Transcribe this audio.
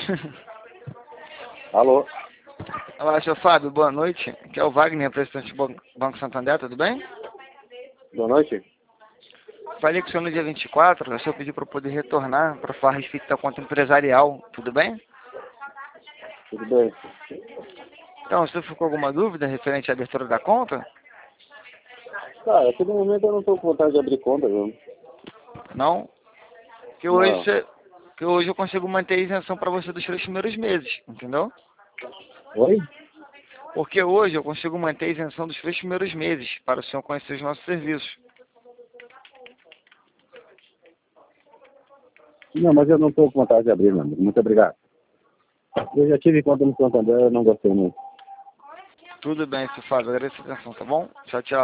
Alô? Olá, seu Fábio, boa noite. Aqui é o Wagner, presidente do Banco Santander, tudo bem? Boa noite. Falei com o senhor no dia 24, o senhor pediu para eu poder retornar para falar a respeito da conta empresarial, tudo bem? Tudo bem? Então, se ficou alguma dúvida referente à abertura da conta? Cara, aqui no momento eu não estou com vontade de abrir conta, viu? Não? Que Não. hoje eu consigo manter a isenção para você dos 3 primeiros meses, entendeu? Oi? Porque hoje eu consigo manter a isenção dos 3 primeiros meses para o senhor conhecer os nossos serviços. Não, mas eu não estou com vontade de abrir, meu amigo. Muito obrigado. Eu já tive conta no Santander, eu não gostei muito. Tudo bem, seu Fábio, agradeço a atenção, tá bom? Tchau, tchau.